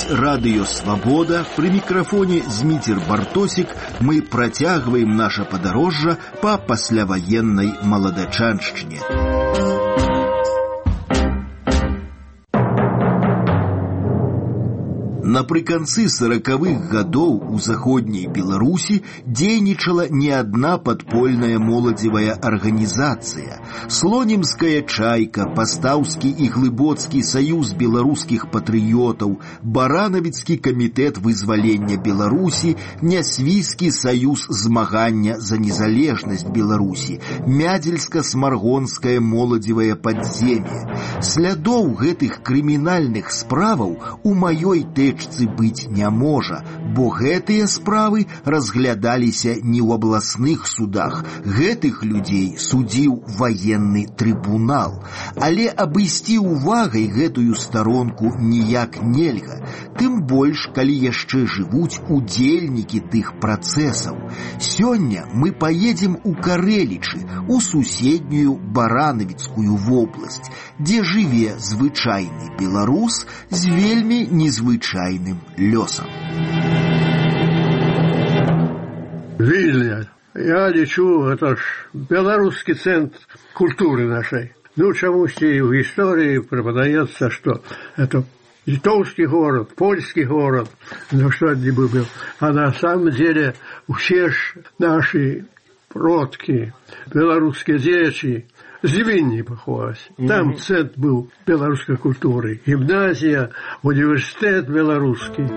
Сувязь Радио Свобода. При микрофоне Змитер Бартосик. Мы протягиваем наше подорожжа по пасляваенной Маладачаншчине. Напрыканцы 40-х гадоў у заходняй Беларусі дзейнічала не адна падпольная моладзевая арганізацыя. Слонімская чайка, Пастаўскі і Глыбоцкі саюз беларускіх патрыётаў, Баранавіцкі камітэт вызвалення Беларусі, Нясвійскі саюз змагання за незалежнасць Беларусі, Мядзельска-смаргонскае моладзевае падзем'е. Слядоў гэтых крымінальных справаў у маёй тэчцы быць не можа, бо гэтыя справы разглядаліся не ў абласных судах. Гэтых людзей судзіў ваенны трыбунал. Але абысці увагай гэтую старонку ніяк нельга. Тым больш, калі яшчэ жывуць удзельнікі тых працэсаў. Сёння мы паедзем у Карэлічы, у суседнюю Баранавіцкую вобласць, дзе жыве звычайны беларус з вельмі незвычайным лёсам. Вильня, я лечу, это ж белорусский центр культуры нашей. Ну, чамусьці в истории преподается, что это литовский город, польский город, ну что это бы был. А на самом деле все ж наши продки, белорусские дети, с Вильни походят. Там центр был белорусской культуры. Гимназия, университет белорусский.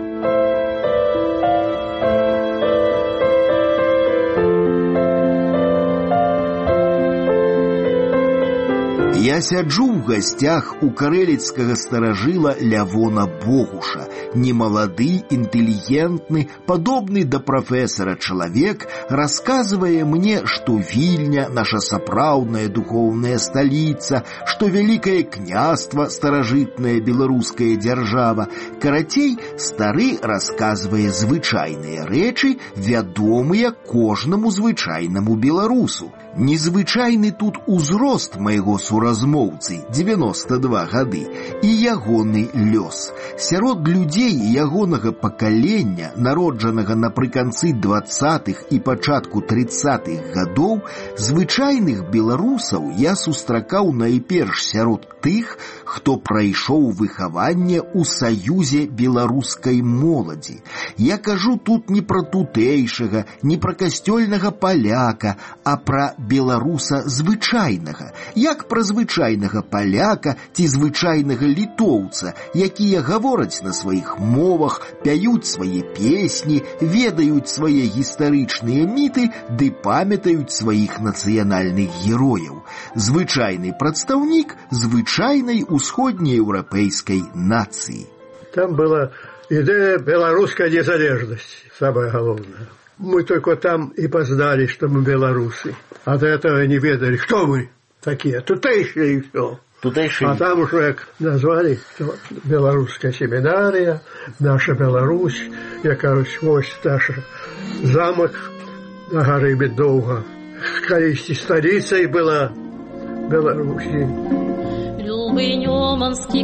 Я сяджу ў гасцях у карэліцкага старажыла Лявона Богуша. Немалады, інтэлігентны, падобны да прафесара чалавек расказвае мне, што Вільня наша сапраўдная духоўная сталіца, што вялікае княства старажытная беларуская дзяржава. Карацей, стары расказвае звычайныя рэчы, вядомыя кожнаму звычайнаму беларусу. Незвычайны тут узрост майго суразмоўцы, 92 гады, і ягоны лёс. Сярод людзей ягонага пакалення, народжанага напрыканцы 20-х і пачатку 30-х гадоў, звычайных беларусаў я сустракаў найперш сярод тых, хто прайшоў выхаванне ў саюзе беларускай моладзі. Я кажу тут не пра тутэйшага, не пра касцёльнага паляка, а пра беларуса звычайнага, як пра звычайнага паляка ці звычайнага літоўца, якія гавораць на сваіх мовах, пяюць свае песні, ведаюць свае гістарычныя міты ды памятаюць сваіх нацыянальных герояў. Звычайны прадстаўнік звычайнай усходнееўрапейскай нацыі. Там была идея белорусской незалежности, самое главное. Мы только там и познали, что мы белорусы. А до этого не ведали, кто мы такие, тутейшие и все. Тутейшие. А там уже назвали белорусская семинария, наша Беларусь, я, короче, ось наш замок на горы Медовга. Скорее, столицей была Беларуси. Любый Неманский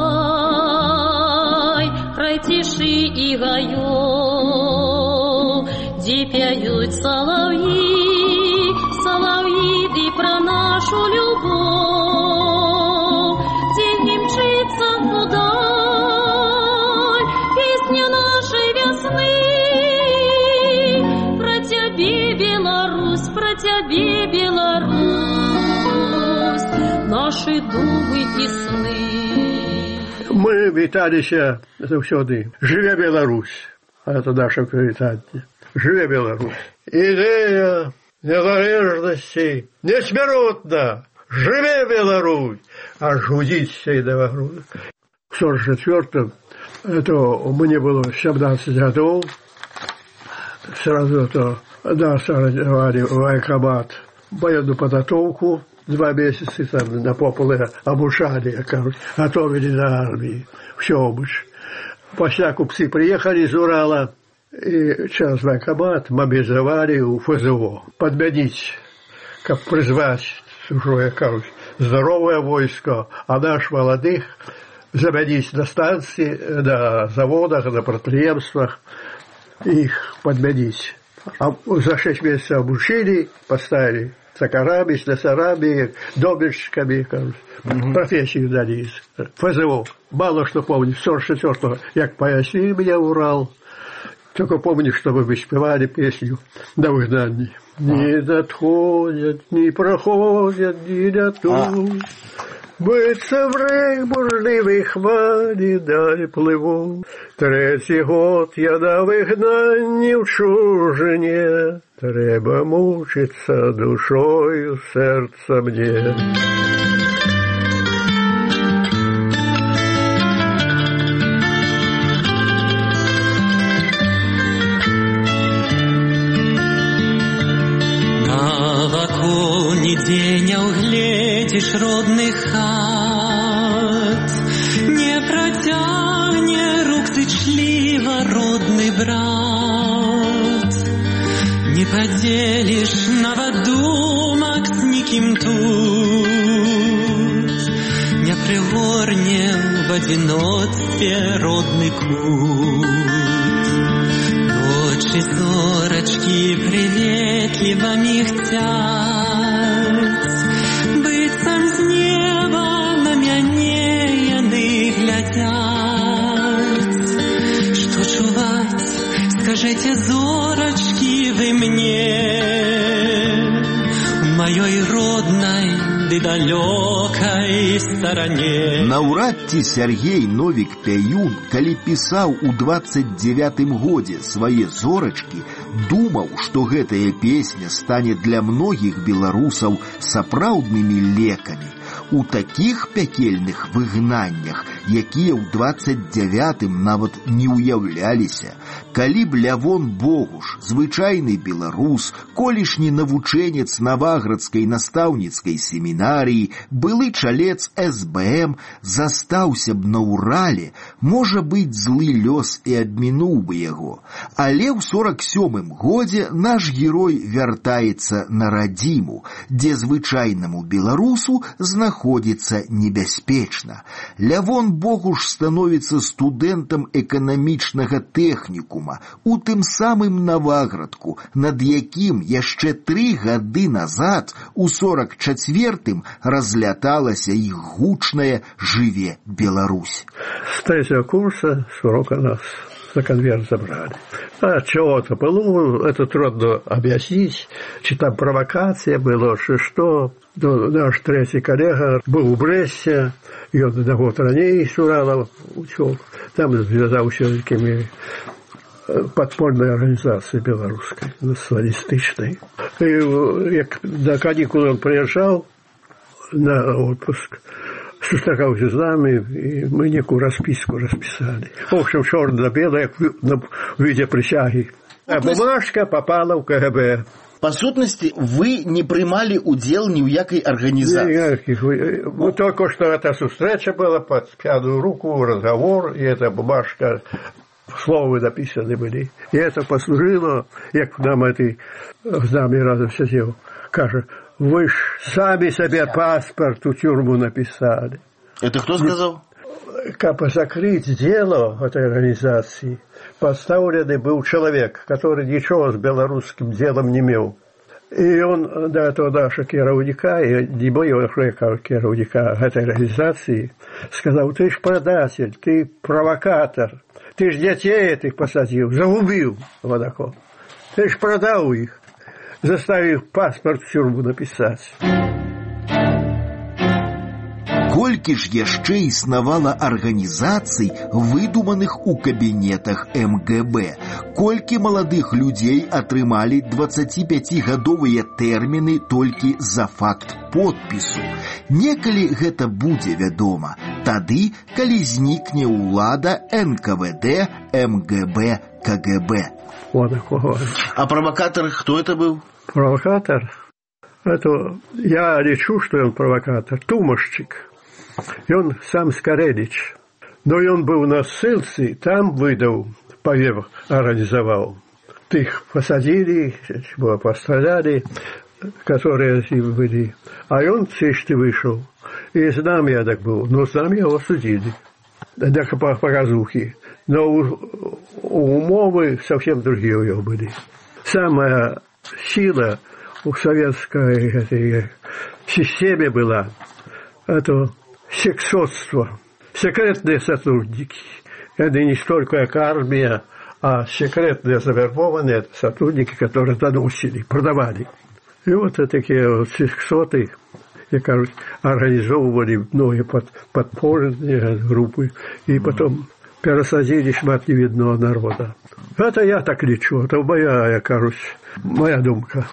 край, край тиши и гаёв, где пяют соловьи, соловьи, ты про нашу любовь, где не мчится вдаль песня нашей весны. Про тебе, Беларусь, про тебе, Беларусь, наши думы и сны. Мы віталіся заўсёды. Жыве Беларусь. Это наше прывітанне. Жыве Беларусь. Идея незалежности несмяротна. Жыве Беларусь. Аж гудзіць і да вагруду. В 44-м это мне было 17 годов. Сразу это нас организовали в военкомат военную подготовку. 2 месяца там на пополе обучали, короче, готовили на армии. Все обуч. После купцы приехали из Урала, и через военкомат мобилизовали у ФЗО. Подменить, как призвать чужое, короче, здоровое войско, а наш молодых заменить на станции, на заводах, на предприятиях, их подменить. А за 6 месяцев обучили, поставили токарами, слесарами, домельщиками, профессию дали. ФЗО. Мало что помню. 44-го, як поясни меня Урал. Только помню, что мы спевали песню на выгнании. Не надходят, не проходят, не дадут. Биться в рейх бурливій хвалі далі пливу. 3-й год я на вигнанні в чужині. Треба мучиться душою серця мне. Нигде не углядишь родных хат, не протягне рук зычливо родный брат, не поделишь новодумок с никим тут, не пригорне в одиночестве родный кут. Ночи зорочки приветливо михтят, быццам з неба на мяне яны глядят. Что чуваць, скажите, зорочки, вы мне, в моей родной ды далёкай стороне. Наўрад ці Сяргей Новік Пяюн, калі пісаў у 29-м годзе свае зорачкі, думаў, што гэтая песня стане для многіх беларусаў сапраўднымі лекамі. У такіх пякельных выгнаннях, якія ў 29-м нават не ўяўляліся, калі б Лявон Богуш, звычайны беларус, колішні навучэнец Наваградскай настаўніцкай семінарыі, былы чалец СБМ, застаўся б на Урале, можа быць, злы лёс і абмінуў бы яго. Але ў 47-м годзе наш герой вяртаецца на радзіму, дзе звычайнаму беларусу знаходзіцца небяспечна. Лявон Богуш становіцца студэнтам эканамічнага тэхнікума у тым самым Наваградку, над якім яшчэ 3 гады назад, у 44-м, разляталася іх гучная «Жыве Беларусь». С 3-го курса с урока нас за конверт забрали. А чего-то было, это трудно объяснить, чи там провокация была, что. Наш 3-й коллега был в Бресте, и он на год ранее с Урала учел. Там связался с такими подпольной организацией белорусской, националистичной. И на каникулы он приезжал на отпуск, сустракался с нами, и мы некую расписку расписали. В общем, черно-белое в виде присяги. А бумажка попала в КГБ. По сутности, вы не принимали удел ни у якой организации? Никаких. Ну, только что эта встреча была под пьяную руку, разговор, и эта бумажка, слова написаны были. И это послужило, як нам этой с нами разом сидел, каже, вы ж сами себе паспорт у тюрьму написали. Это кто сказал? Как закрыть дело этой организации, поставленный был человек, который ничего с белорусским делом не имел. И он до этого нашего керовника, и не моего керовника этой организации, сказал, ты ж предатель, ты провокатор, ты ж детей этих посадил, загубил водокол. Ты ж продал их, заставив паспорт в тюрьму написать. Колькі ж яшчэ існавала арганізацый, выдуманых у кабінетах МГБ. Колькі маладых людзей атрымалі 25-гадовыя тэрміны толькі за факт подпісу. Некалі гэта будзе вядома, тады, калі знікне ўлада НКВД, МГБ, КГБ. А провокатор кто это был? Провокатор? Это я лечу, что он провокатор. Тумашчик. И он сам Скорелич. Но и он был на ссылце, там выдал, повев организовал. Их посадили, пострадали, которые были. А он в цеште вышел. И с нами я так был. Но с нами его судили. для показухи. Но умовы совсем другие у него были. Самая сила у советской этой системе была это сексотство, секретные сотрудники. Это не столько как армия, а секретные завербованные сотрудники, которые доносили, продавали. И вот такие вот сексоты, организовывали многие подпольные группы, и потом пересадили шмат невидного народа. Это я так лечу, это моя думка.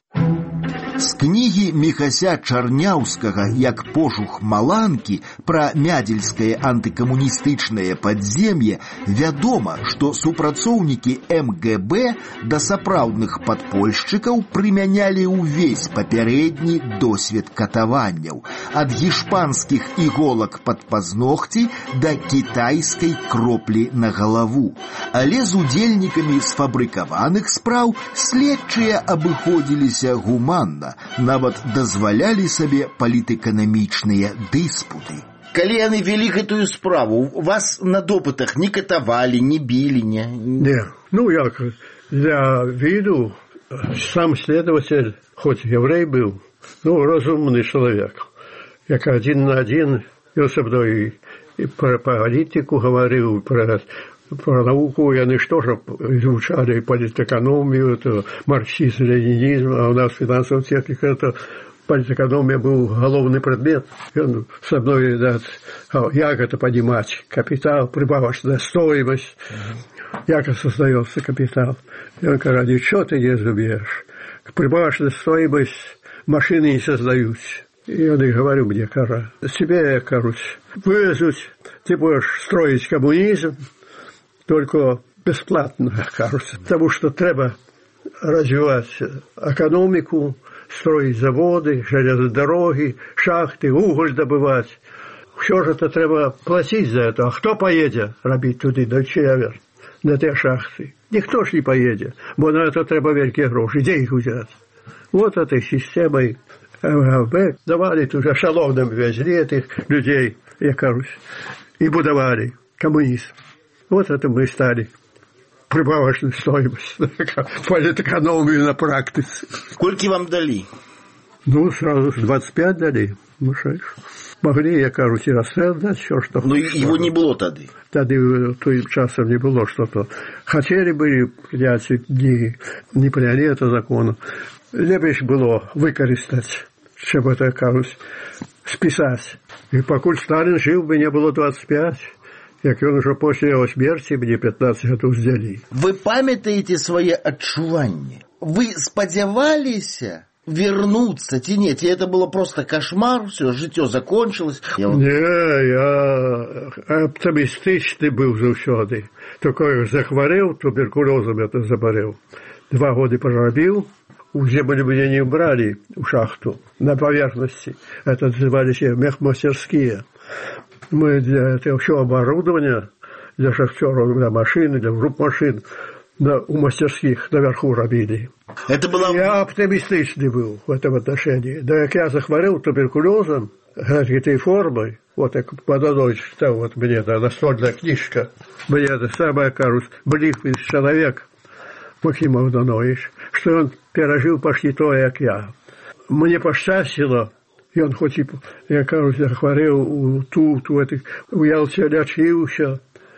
З кнігі Міхася Чарняўскага «Як пожух маланкі» пра мядзельскае антыкамуністычнае падзем'е вядома, што супрацоўнікі МГБ да сапраўдных падпольшчыкаў прымянялі ўвесь папярэдні досвед катаванняў, ад гішпанскіх іголак пад пазногці да кітайскай кроплі на галаву. Але з удзельнікамі сфабрыкаваных спраў следчыя абыходзіліся гуманна, нават дазвалялі сабе палітэканамічныя дыспуты. Калі яны вялі гэтую справу, вас на допытах не катавалі, не білі, не? Не, як для виду сам следователь, хоть еврей был, разумный человек. Як один на один, я со мной и про политику говорил, про науку яны что же изучали политэкономию, это марксизм, ленинизм, а у нас финансовая техника, это политэкономия был головный предмет. И он со мной, как это понимать, капитал, прибавочная стоимость, как создается капитал. И он говорит, ничего ты не разумеешь, прибавочная стоимость машины не создаются. И я говорю мне, тебе, вывезут, ты будешь строить коммунизм, только бесплатно, кажется. Потому что треба развивать экономику, строить заводы, железные дороги, шахты, уголь добывать. Все же это треба платить за это. А кто поедет робить туди, до Чевер, на те шахты? Никто ж не поедет. Бо на это треба великие гроши. Где их взять? Вот этой системой МГБ давали уже шаловным везли этих людей, я кажусь, и будовали коммунизм. Вот это мы стали прибавочную стоимость, политэкономию на практике. Сколько вам дали? Сразу 25 дали. Могли, я кажусь, и рассказать все, что... Но его не было тогда. Тогда той часом не было что-то. Хотели бы принять, не приняли это закон. Лепше было выкористать, чем это, кажусь, списать. И покуль Сталин жил, бы не было 25. Як он уже после его смерти мне 15 годов взяли. Вы памятаете свои адчуванні? Вы спадзяваліся вернуться ці не? Ці это было просто кошмар, все, жыццё закончилось? Не, я оптимистичный был заўсёды. Только захворел, туберкулезом это заболел. 2 года проробил, у земли меня не брали в шахту, на поверхности. Это назывались мехмастерские. Мы для этого все оборудование, для шахтеров, для машин, для групп машин, у мастерских наверху робили. Это было... Я оптимистичный был в этом отношении. Да, как я захворел туберкулезом, этой формой, вот так подо читал, вот мне это настольная книжка, мне это самое, кажется, близкий человек, Максим Авдонович, что он пережил почти то, как я. Мне посчастило, и он хоть и, я кажется, захворел у Ялте лечился,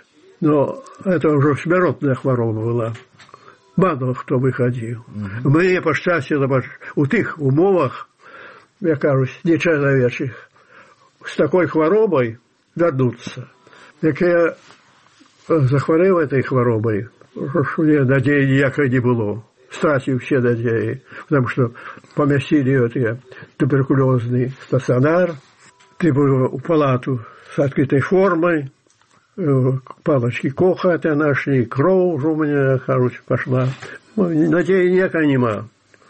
но это уже смертная хвороба была. Мало кто выходил. Мне посчастило у тих умовах, я кажусь, нечеловечих, с такой хворобой вернуться. Як я захворел этой хворобой, мне надеи ніякої не было. Стратил все надеи, потому что поместили эти туберкулезный стационар, ты был в палату с открытой формой, палочки Коха это нашли, кровь у меня, короче, пошла. Надеи ніякої нема.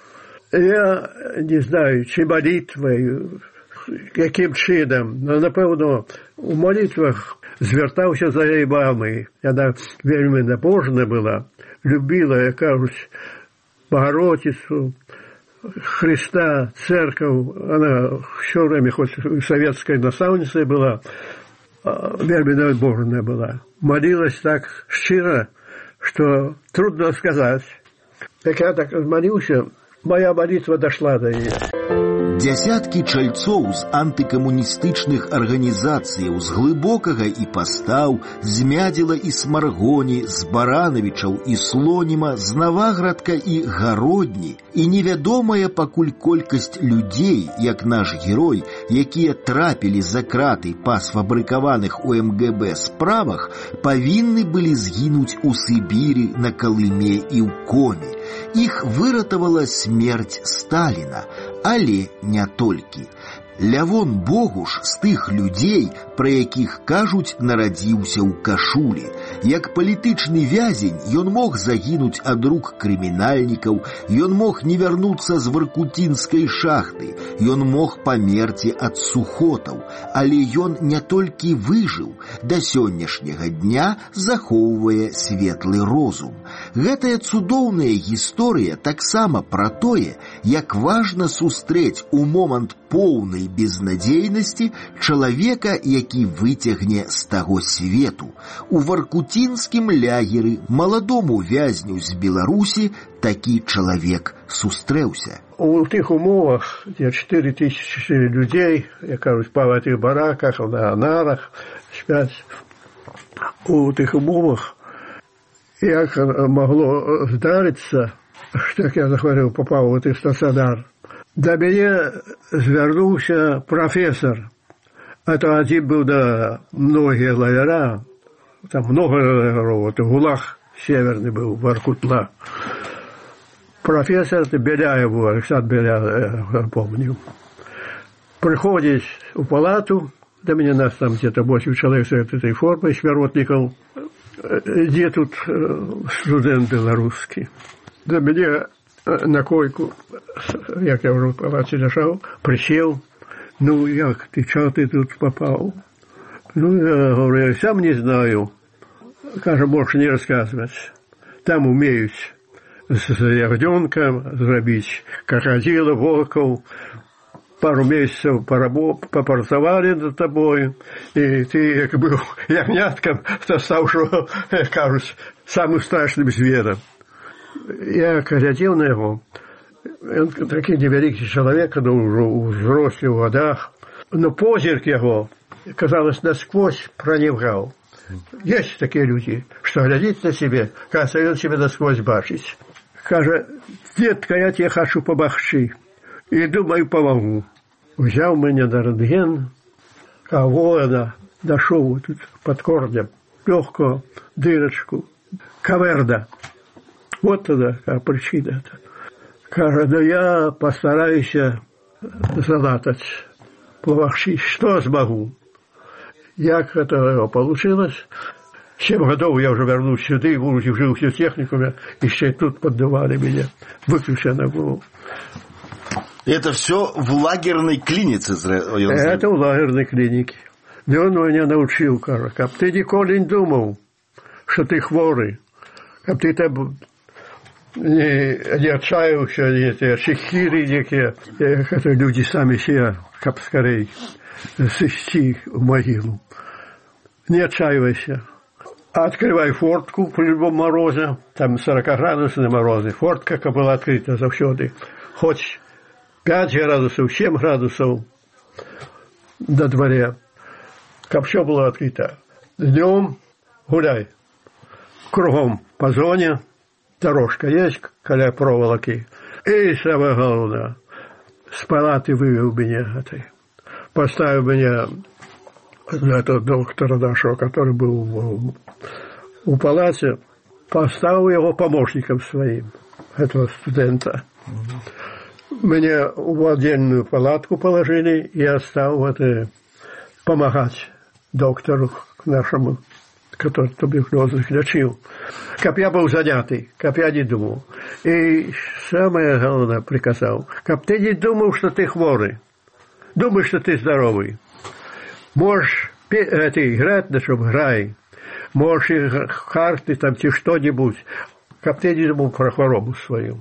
Я не знаю, чи молитвою, яким чином, но, напевно, у молитвах звертався за її мамою. Вона вельми набожна була, любила, я кажусь, Богородицю, Христа, церковь. Она все время, хоть советской наставницей была, Вербина отборная была. Молилась так щиро, что трудно сказать. Так я так молился, моя молитва дошла до нее. Дзясяткі чальцоў з антыкамуністычных арганізацыяў з глыбокага і пастаў, з Мядзела і Смаргоні, з Баранавічаў і Слоніма, з Наваградка і Гародні, і невядомая пакуль колькасць людзей, як наш герой, якія трапілі за краты па сфабрыкаваных у МГБ справах, павінны былі згінуць у Сібіры, на Калыме і ў Коме. Іх выратавала смерць Сталіна, але не толькі. Лявон Богуш з тых людзей, пра якіх кажуць, нарадзіўся ў кашулі. Як палітычны вязень ён мог загінуць ад рук крымінальнікаў, ён мог не вярнуцца з варкутінскай шахты, ён мог памерці ад сухотаў, але ён не толькі выжыў, да сённяшняга дня захоўвае светлы розум. Гэтая цудоўная гісторыя таксама пра тое, як важна сустрэць у момант поўнай безнадзейнасці чалавека, які выцягне з таго свету. У варкутінскім лягеры маладому вязню з Беларусі такі чалавек сустрэўся. У тых умовах, дзе 4000 людзей, як кажуць, па гэтых бараках, на нарах спяць, у тых умовах, як магло здарыцца, што, як я захварэў, попаў у тых стацыянар. Да мяне звярнуўся прафесор. Это адзін быў да многія лагера, там много лагеров, это ГУЛАГ северный был, Воркутла. Профессор Беляев был, Александр Беляев, помню. Приходит в палату, до меня нас там где-то 8 человек с этой формой, шмеротников, где тут студент белорусский. До меня на койку, як я уже в палате лежал, присел. Ну, як ты, чего ты тут попал? Ну, я говорю, я сам не знаю. Кажу, можешь не рассказывать. Там умеют с ягненком зробить крокодила, волков. Пару месяцев попрацевали над тобой, и ты, как был ягнятком, то стал, что, кажуть, самым страшным звером. Я глядел на его. Он такий невеликий человек, но уже у взрослых годах. Но позирк его, казалось, насквозь проникал. Есть такие люди, что глядит на себе, кажется, он себе насквозь бачит. Каже, детка, я тебе хочу помогчи. И думаю, помогу. Взял меня на рентген, а воина дошел тут под корнем, легкую дырочку, каверда. Вот тогда причина. Каже, да я постараюсь залатать, помогчи, что смогу. Як это получилось? 7 годов я уже вернулся сюда, жил в техникуме, еще тут поддавали меня, выключено было. Это все в лагерной клинике? Это в лагерной клинике. Да он меня научил, каже, как ты никогда не думал, что ты хворый, как ты там не отчаялся, эти чехири, это люди сами себя, как скорее, свести в могилу. Не отчаивайся. Открывай фортку при любом морозе, там 40-градусные морозы. Фортка была открыта завсёды. Хоть 5 градусов, 7 градусов на дворе. Как все было открыто. Днем гуляй. Кругом по зоне. Дорожка есть, коля проволоки. И самое главное, с палаты вывел меня этой. Поставил меня этого доктора нашего, который был у палате, поставил его помощником своим, этого студента. Меня в отдельную палатку положили, и я стал помогать доктору нашему, который туберкулезных лечил. Как я был занятый, как я не думал. И самое главное приказал, как ты не думал, что ты хворый, думаешь, что ты здоровый. Можешь играть, на чем играй. Можешь карты там, что-нибудь. Как ты не думал про хворобу свою.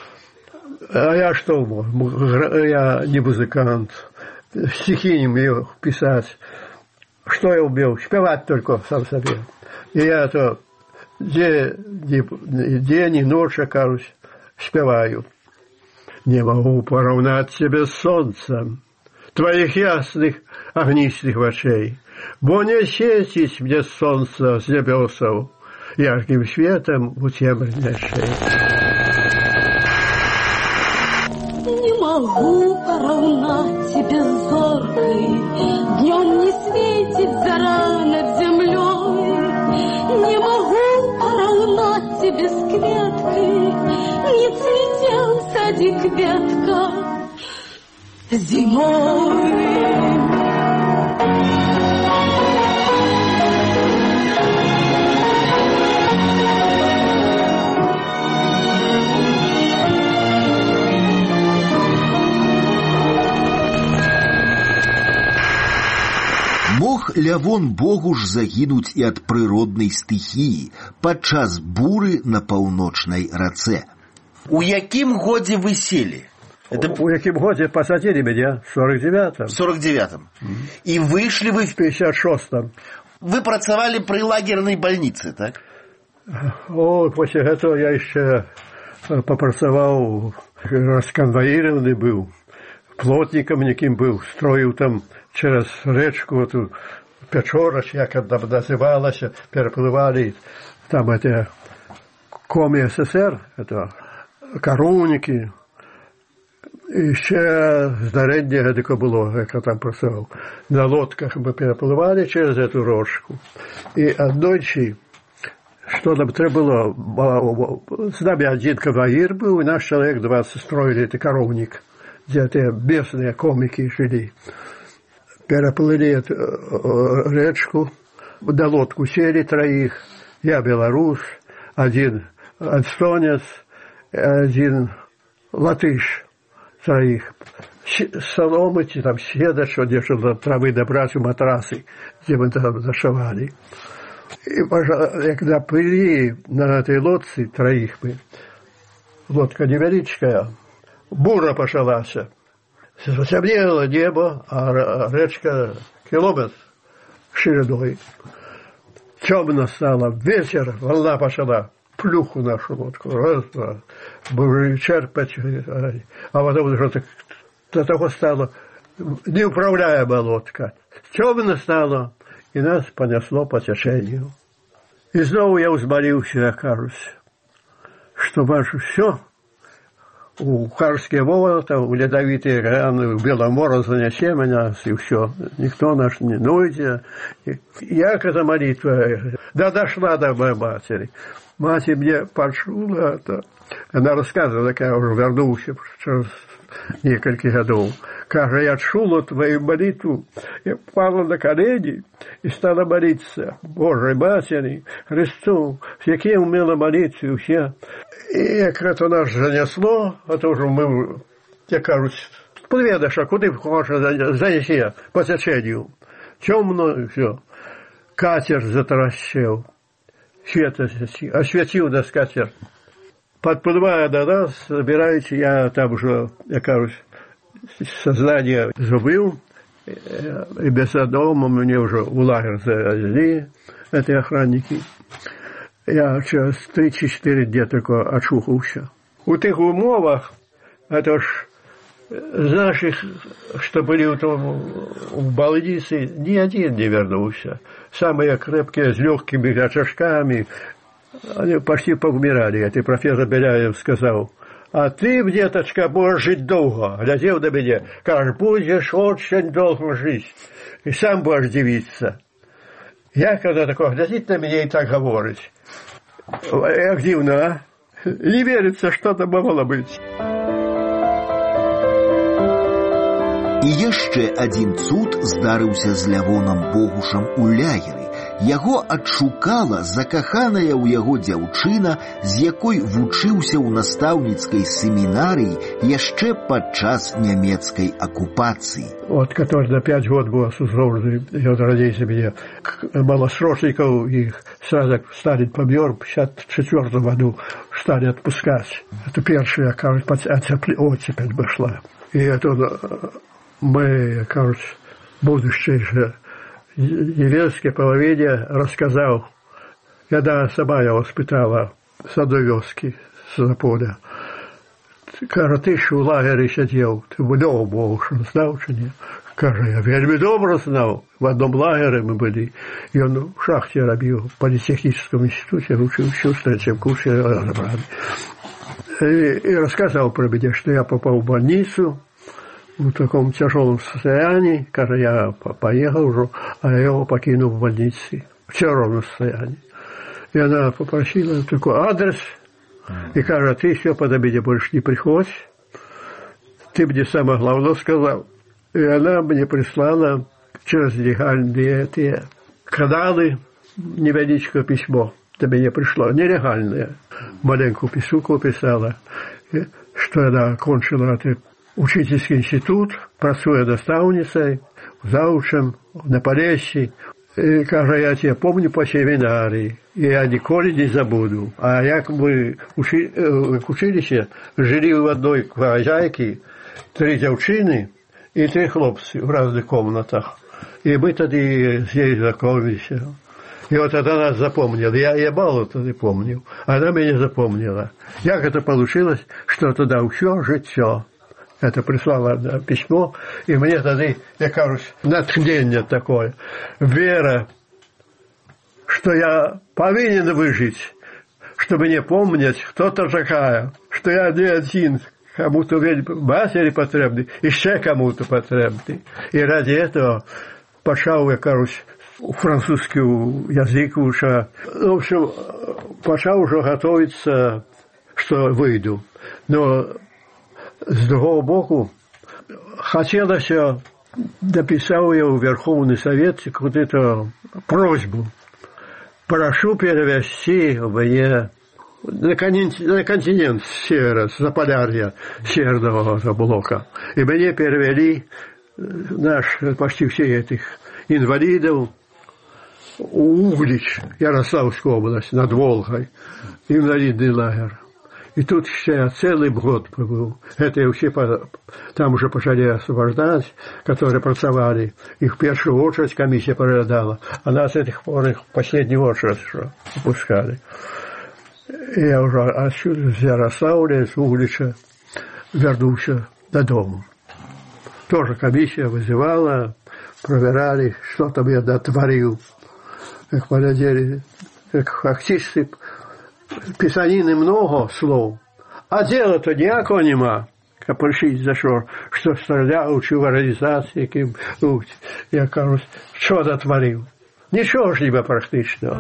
А я что мог? Я не музыкант. Стихи не умею писать. Что я умел? Спевать только сам себе. И я то день и ночь, кажусь, спеваю. Не могу поравнать себе с солнцем твоих ясных огнистых очей, бо не светить мне солнце с небесов ярким светом у темной шеи. Не могу поравнать тебе с зоркой, днем не светит зара над землей. Не могу поравнать тебе с кветкой, не цветет в садик ветка зимой. Мог Лявон Богуш загінуць і ад прыроднай стыхіі падчас буры на паўночнай рацэ. У якім годзе вы селі? У якім годзе посадили меня? В 49-м. В 49-м. И вышли вы в 56-м. Вы працавали при лагерной больнице, так? О, после этого я еще попрацаваў, расконвоированный был, плотником неким был, строил там через речку эту Печорач, як она называлась, переплывали там это Коми СССР, это коровники. І ще здарення таке було, як я там працював. На лодках ми перепливали через цю річку. І одночі, що нам треба було, з нами один конвоїр був, і наш чоловік 20 строили цей коровник, де ті місцеві комики жили. Переплыли речку, на лодку сели троих, я белорус, один эстонец, один латыш. Троих. Соломы, там седа, что держали травы добрать у матрасы, где мы там зашивали. И когда плыли на этой лодце троих мы, лодка невеличкая, бура пошалась. Темнело небо, а речка километр шириной. Темно стало. Вечер волна пошла. Плюху нашу лодку. Раз, два. Будем черпать. А потом уже до того стало неуправляемая лодка. Темно стало, и нас понесло по течению. И снова я взмолился, кажусь, что ваше все, у Карские волота, у ледовитые граны, у Беломора занесе меня, и все. Никто наш не нойдет. Я, когда молитва, да дошла до моей матери. Мать мне почула это. Она рассказывала, как я уже вернулся через несколько годов. Как я чула твою молитву, я пала на колени и стала молиться Божьей Матери, Христу, с яким умела молиться все. И как это нас занесло, это уже мы, я кажусь, плывешь, а куда хочешь занеси по течению. Темно и все. Катер затаращил. Свет осветил нас катер. Подплывая до нас, собираете, я там уже, я кажусь, сознание забыл, и без дома мне уже в лагерь завезли, эти охранники. Я через 3-4 дня только очухался. У тех умовах, это ж з наших, что были в больнице, ни один не вернулся. Самые крепкие, с легкими очажками, они почти поумирали. Это профессор Беляев сказал: а ты, деточка, можешь жить долго. Глядел на меня, кажешь, будешь очень долго жить. И сам будешь дивиться. Я, когда такой глядит на меня и так говорит, як дивно, а? Не верится, что это могло быть. І яшчэ адзін цуд здарыўся з Лявонам Богушам у лагеры. Яго адшукала закаханая ў яго дзяўчына, з якой вучыўся ў настаўніцкай семінарыі яшчэ падчас нямецкай акупацыі. Вот, который на 5 год был осужден, я родился мне, малосрочников, их сразу стали помер, в 54 году стали отпускать. Это первая, кажется, оттепель пошла. И это мы, кажется, будущее же деревенской половине рассказал, когда сама я воспитала с одной вёски, с Заполя. Каже, ты ж у лагері сидів, ти вдома був, що знав чи ні? Каже, я вельми добре знав. В одном лагере мы были. И он в шахте робил, в политехническом институте, учился в третьем курсе. И рассказал про меня, что я попал в больницу в таком тяжелом состоянии. Каже, я поехал уже, а я его покинул в больнице в тяжелом состоянии. И она попросила такой адрес. И каже, ты все подо меня больше не приходь. Ты мне самое главное сказал. И она мне прислала через легальные эти каналы невеличкое письмо. До меня пришло нелегальное. Маленькую писулку писала, что она окончила этот учительский институт, працуя наставницей, заучем на Полесье. И, каже, я тебя помню по семинарии, и я николи не забуду. А як мы в училище жили в одной хозяйке, 3 девчины и 3 хлопцы в разных комнатах. И мы тогда здесь знакомились. И вот она нас запомнила. Я мало тогда помнил. Она меня запомнила. Як это получилось, что тогда все життя. Это прислала письмо, и мне тогда, я кажусь, натхнение такое. Вера, что я повинен выжить, чтобы не помнить, кто-то такая, что я не один, кому-то матери потребны, еще кому-то потребны. И ради этого пошел, я кажусь, французский язык уже. В общем, пошел уже готовиться, что выйду. Но с другого боку, хотелось, написал я в Верховный Совет какую-то просьбу. Прошу перевести мне на континент севера, с Заполярья, северного блока. И мне перевели почти все этих инвалидов в Углич, Ярославская область, над Волгой, инвалидный лагерь. И тут я целый год пробыл. Это я все там уже пошли освобождать, которые pracoвали. Их в первую очередь комиссия проглядала. А нас этих пор их в последнюю очередь выпускали. И я уже отсюда, с Ярославля, с Углича, вернулся додому. Тоже комиссия вызывала, проверяли, что там я дотворил. Как поглядели, как фактически писанины много слов, а дела-то ніякого нема. Прийшли за що стріляв, чи в організації, яким, я кажу, що дотворив? Нічого ж ніби практично.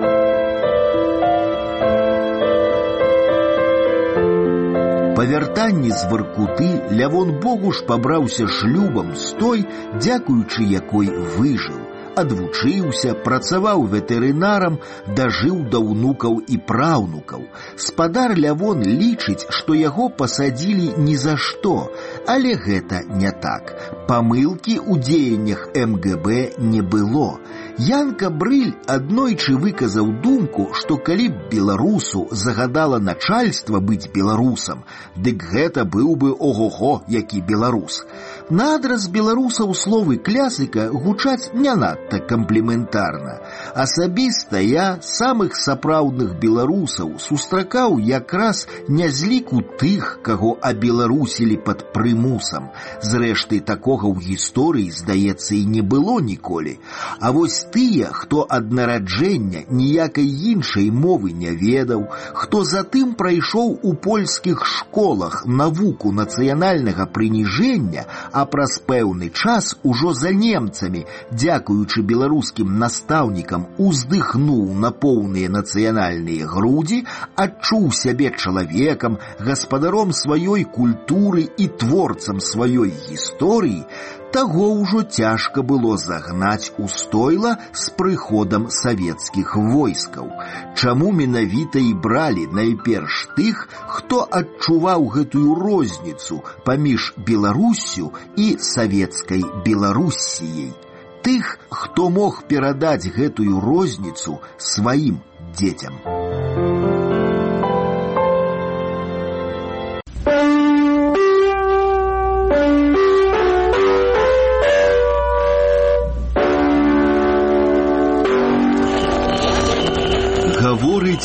Па вяртанні з Воркуты Лявон Богуш пабраўся шлюбам з той, дзякуючы якой выжыў. Адвучыўся, працаваў ветэрынарам, дажыў да ўнукаў і праўнукаў. Спадар Лявон лічыць, што яго пасадзілі ні за што, але гэта не так. Памылкі ў дзеяннях МГБ не было. Янка Брыль аднойчы выказаў думку, што калі б беларусу загадала начальства быць беларусам, дык гэта быў бы ого-го, які беларус. Наадразь беларусаў словы клясыка гучаць не надта кампліментарна. Асабіста я самых сапраўдных беларусаў сустракаў якраз не з ліку тых, каго абеларусілі пад прымусам. Зрэшты, такога ў гісторыі, здаецца, і не было ніколі. А вось тыя, хто ад нараджэння ніякай іншай мовы не ведаў, хто затым прайшоў у польскіх школах навуку нацыянальнага прыніжэння, а праз пэўны час ужо за немцамі, дзякуючы беларускім настаўнікам, уздыхнуў на поўныя нацыянальныя грудзі, адчуў сябе чалавекам, гаспадаром сваёй культуры і творцам сваёй гісторыі, таго ўжо цяжка было загнаць у стойла з прыходам савецкіх войскаў. Чаму менавіта і бралі найперш тых, хто адчуваў гэтую розніцу паміж Беларуссю і савецкай Беларуссіяй? Тых, хто мог перадаць гэтую розніцу сваім дзецям.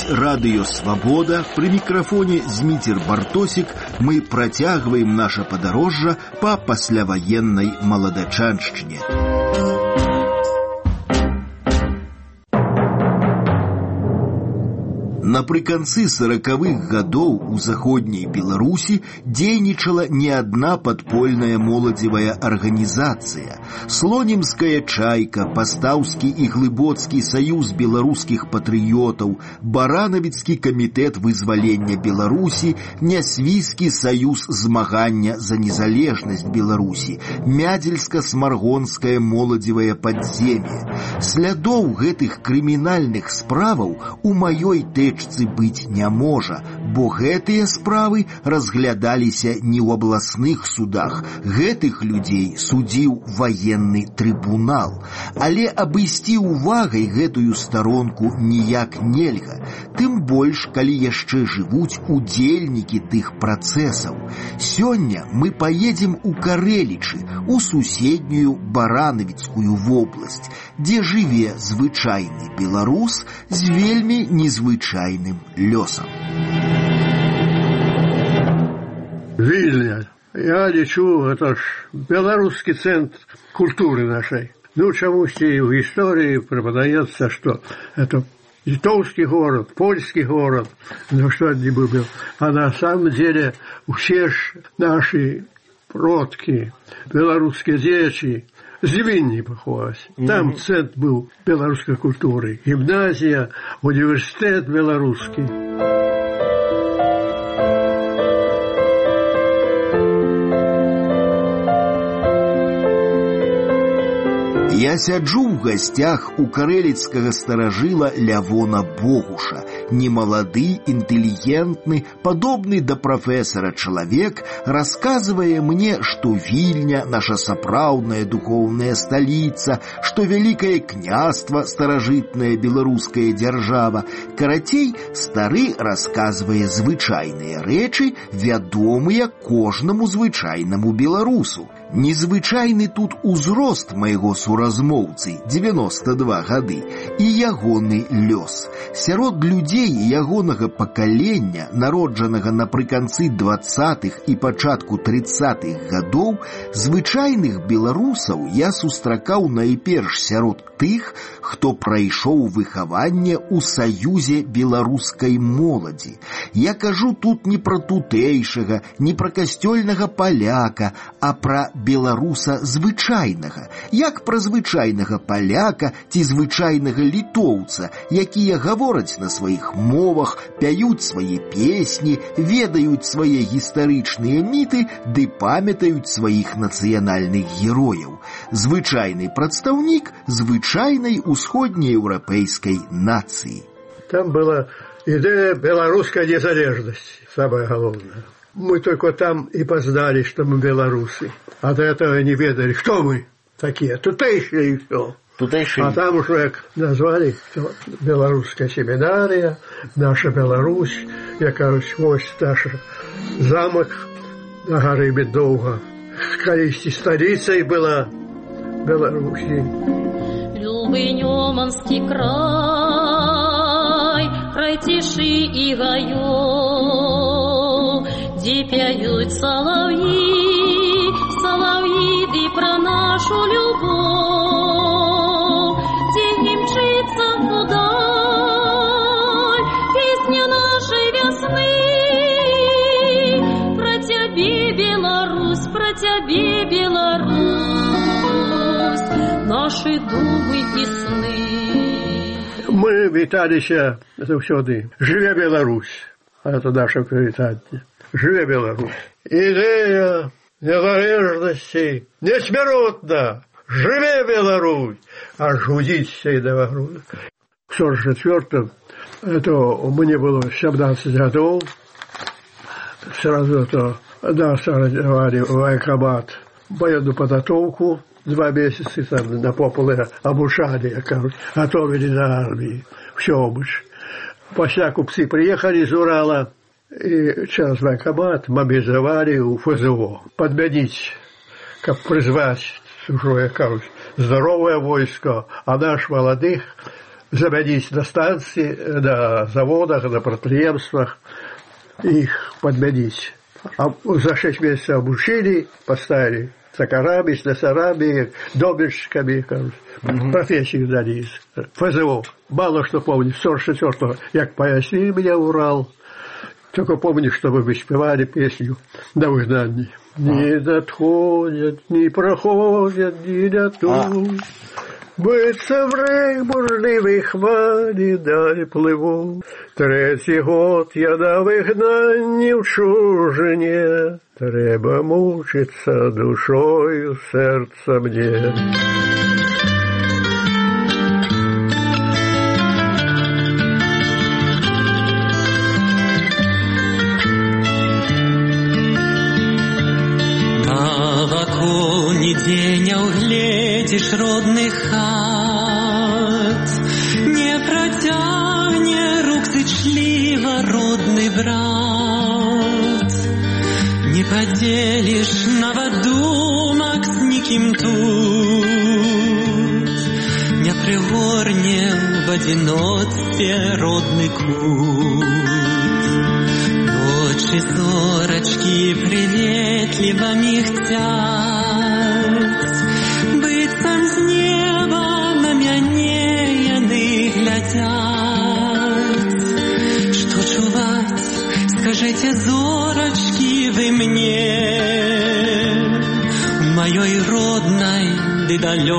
гучыць радыё «Свабода». Пры мікрафоне Зміцер Бартосік. Мы працягваем наша падарожжа па пасляваеннай маладачаншчыне. Напрыканцы 40-х гадоў у заходняй Беларусі дзейнічала не адна падпольная моладзевая арганізацыя. Слонімская чайка, Пастаўскі і Глыбоцкі саюз беларускіх патрыётаў, Баранавіцкі камітэт вызвалення Беларусі, Нясвійскі саюз змагання за незалежнасць Беларусі, Мядзельска-смаргонскае моладзевае падзем'е. Слядоў гэтых крымінальных справаў у маёй тэчцы быць не можа, бо гэтыя справы разглядаліся не ў абласных судах. Гэтых людзей судзіў ваенны трыбунал. Але абысці увагай гэтую старонку ніяк нельга. Тым больш, калі яшчэ жывуць удзельнікі тых працэсаў. Сёння мы паедзем у Карэлічы, у суседнюю Баранавіцкую вобласць, дзе жыве звычайны беларус з вельмі незвычайным лёсам. Вильня. Я лечу, это ж белорусский центр культуры нашей. Ну, чамусьці в истории преподается, что это литовский город, польский город, ну что это не был. А на самом деле все наши продки, белорусские дети, с Вильни походят. Там центр был белорусской культуры. Гимназия, университет белорусский. Я сяджу ў гасцях у карэліцкага старажыла Лявона Богуша. Немалады, інтэлігентны, падобны да прафесара чалавек расказвае мне, што Вільня наша сапраўдная духоўная сталіца, што вялікае княства старажытная беларуская дзяржава. Карацей, стары расказвае звычайныя рэчы, вядомыя кожнаму звычайнаму беларусу. Незвычайны тут узрост майго суразмоўцы, 92 гады, і ягоны лёс. Сярод людзей ягонага пакалення, народжанага напрыканцы 20-х і пачатку 30-х гадоў, звычайных беларусаў я сустракаў найперш сярод тых, хто прайшоў выхаванне ў саюзе беларускай моладзі. Я кажу тут не пра тутэйшага, не пра касцёльнага паляка, а пра беларуса звычайнага, як пра звычайнага паляка ці звычайнага літоўца, якія гавораць на сваіх мовах, пяюць свае песні, ведаюць свае гістарычныя міты ды памятаюць сваіх нацыянальных герояў. Звычайны прадстаўнік звычайнай усходнееўрапейскай нацыі. Там была идея белорусской незалежности, самое главное. Мы только там и познали, что мы белорусы. А до этого не ведали, кто мы такие. Тутейшие и все. Тутейшие. А там уже назвали белорусская семинария, наша Беларусь. Я, короче, ось наш замок на горы Медовга. Скорее, столицей была Беларуси. Любый Неманский край, край тиши и гаёв, где пяют соловьи, соловьи, ты про нашу любовь, где не мчится вдаль песня нашей весны, про тебе, Беларусь, про тебе, Беларусь, наши думы и сны. Мы віталіся заўсёды. Жыве Беларусь. Это наше прывітанне. Жыве Беларусь. Ідэя незалежнасці несмяротна. Жыве Беларусь. Аж гудзіць і да груди. В 44-м это мне было 17 годов. Сразу это нас организовали в военкомат военную подготовку. 2 месяца там на пополе обучали, готовили на армии. Все обыч. После купцы приехали из Урала, и через военкомат мобилизовали у ФЗО. Подменить, как призвать, уже, здоровое войско, а наш молодых заменить на станции, на заводах, на предприятиях, их подменить. А за 6 месяцев обучили, поставили токарами, слесарами, домельщиками, профессию дали. ФЗО. Мало что помню. 44-го, як поясни меня Урал. Только помню, что мы спевали песню на выгнании. Не надходят, не проходят, не дадут. Биться в рей бурливій хвалі далі пливу. 3-й год я на вигнанні в чужині. Треба мучиться душою серця мне. Нигде не углядишь родных хат, не протягне рук сычливо родный брат, не поделишь новодумок с никим тут, не пригорне в одиночестве родный кут. Ночи зорочки приветливо михтят, быццам з неба на мяне яны глядят. Что чуваць, скажите, зорочки, вы мне, в моей родной ды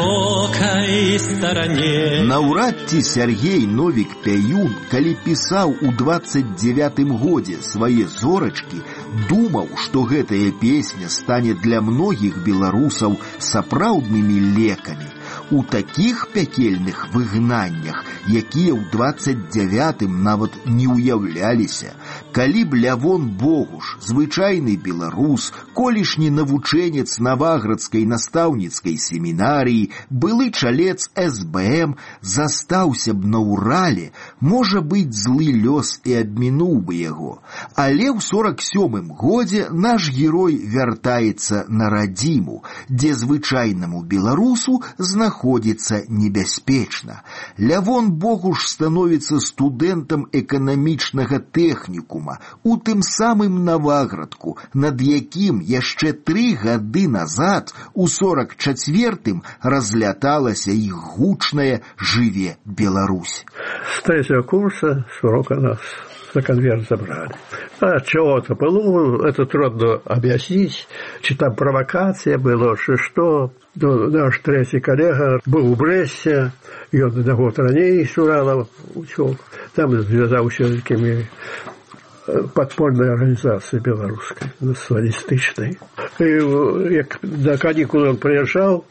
далёкай старане. Наўрад ці Сяргей Новік Пяюн, калі пісаў у 29-м годзе свае зорачкі, думаў, што гэтая песня стане для многіх беларусаў сапраўднымі лекамі. У такіх пякельных выгнаннях, якія ў 29-м нават не ўяўляліся, калі б Лявон Богуш, звычайны беларус, колішні навучэнец Наваградскай настаўніцкай семінарыі, былы чалец СБМ, застаўся б на Урале, можа быць, злы лёс і абмінуў бы яго. Але ў 47-м годзе наш герой вяртаецца на радзіму, дзе звычайнаму беларусу знаходзіцца небяспечна. Лявон Богуш становіцца студэнтам эканамічнага тэхнікума у тым самым Наваградку, над якім яшчэ 3 гады назад, у 44-м, разляталася іх гучная «Жыве Беларусь». С 3-го курса с урока нас за конверт забрали. А чего-то было, это трудно объяснить, чи там провокация была, что. Наш 3-й коллега был у Бресте, и он на год ранее с Урала учел. Там связался с такими подпольной организацией белорусской, националистичной. И на каникулы он приезжал